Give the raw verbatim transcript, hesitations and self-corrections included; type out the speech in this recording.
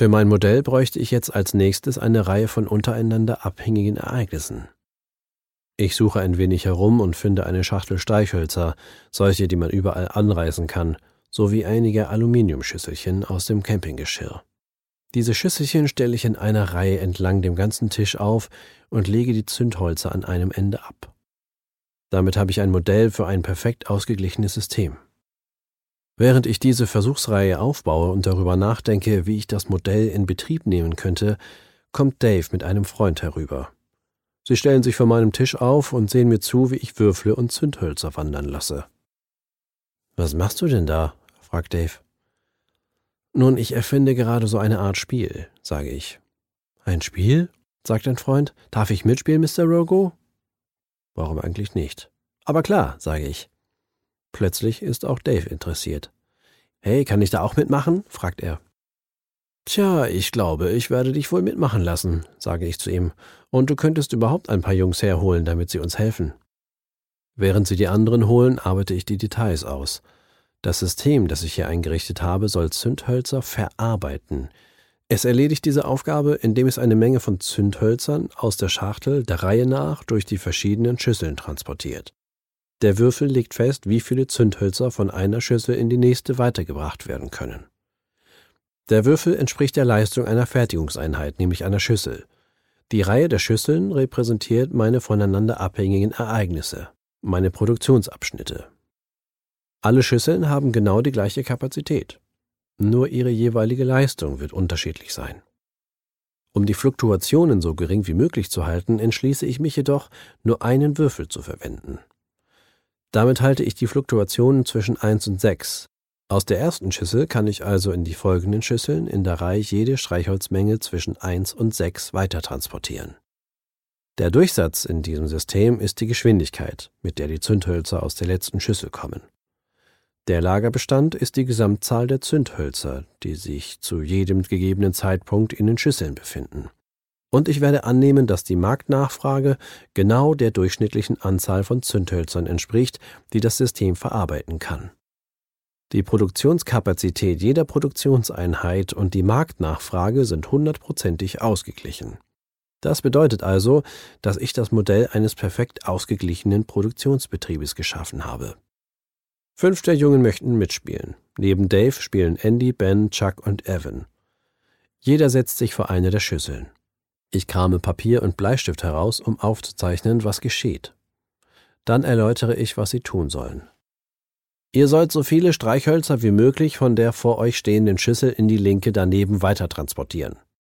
Für mein Modell bräuchte ich jetzt als nächstes eine Reihe von untereinander abhängigen Ereignissen. Ich suche ein wenig herum und finde eine Schachtel Streichhölzer, solche, die man überall anreißen kann, sowie einige Aluminiumschüsselchen aus dem Campinggeschirr. Diese Schüsselchen stelle ich in einer Reihe entlang dem ganzen Tisch auf und lege die Zündholzer an einem Ende ab. Damit habe ich ein Modell für ein perfekt ausgeglichenes System. Während ich diese Versuchsreihe aufbaue und darüber nachdenke, wie ich das Modell in Betrieb nehmen könnte, kommt Dave mit einem Freund herüber. Sie stellen sich vor meinem Tisch auf und sehen mir zu, wie ich Würfel und Zündhölzer wandern lasse. »Was machst du denn da?« fragt Dave. »Nun, ich erfinde gerade so eine Art Spiel«, sage ich. »Ein Spiel?« sagt ein Freund. »Darf ich mitspielen, Mister Rogo?« »Warum eigentlich nicht?« »Aber klar«, sage ich. Plötzlich ist auch Dave interessiert. »Hey, kann ich da auch mitmachen?« fragt er. »Tja, ich glaube, ich werde dich wohl mitmachen lassen«, sage ich zu ihm. »Und du könntest überhaupt ein paar Jungs herholen, damit sie uns helfen.« Während sie die anderen holen, arbeite ich die Details aus. Das System, das ich hier eingerichtet habe, soll Zündhölzer verarbeiten. Es erledigt diese Aufgabe, indem es eine Menge von Zündhölzern aus der Schachtel der Reihe nach durch die verschiedenen Schüsseln transportiert. Der Würfel legt fest, wie viele Zündhölzer von einer Schüssel in die nächste weitergebracht werden können. Der Würfel entspricht der Leistung einer Fertigungseinheit, nämlich einer Schüssel. Die Reihe der Schüsseln repräsentiert meine voneinander abhängigen Ereignisse, meine Produktionsabschnitte. Alle Schüsseln haben genau die gleiche Kapazität. Nur ihre jeweilige Leistung wird unterschiedlich sein. Um die Fluktuationen so gering wie möglich zu halten, entschließe ich mich jedoch, nur einen Würfel zu verwenden. Damit halte ich die Fluktuationen zwischen eins und sechs. Aus der ersten Schüssel kann ich also in die folgenden Schüsseln in der Reihe jede Streichholzmenge zwischen eins und sechs weitertransportieren. Der Durchsatz in diesem System ist die Geschwindigkeit, mit der die Zündhölzer aus der letzten Schüssel kommen. Der Lagerbestand ist die Gesamtzahl der Zündhölzer, die sich zu jedem gegebenen Zeitpunkt in den Schüsseln befinden. Und ich werde annehmen, dass die Marktnachfrage genau der durchschnittlichen Anzahl von Zündhölzern entspricht, die das System verarbeiten kann. Die Produktionskapazität jeder Produktionseinheit und die Marktnachfrage sind hundertprozentig ausgeglichen. Das bedeutet also, dass ich das Modell eines perfekt ausgeglichenen Produktionsbetriebes geschaffen habe. Fünf der Jungen möchten mitspielen. Neben Dave spielen Andy, Ben, Chuck und Evan. Jeder setzt sich vor eine der Schüsseln. Ich krame Papier und Bleistift heraus, um aufzuzeichnen, was geschieht. Dann erläutere ich, was sie tun sollen. Ihr sollt so viele Streichhölzer wie möglich von der vor euch stehenden Schüssel in die linke daneben weitertransportieren.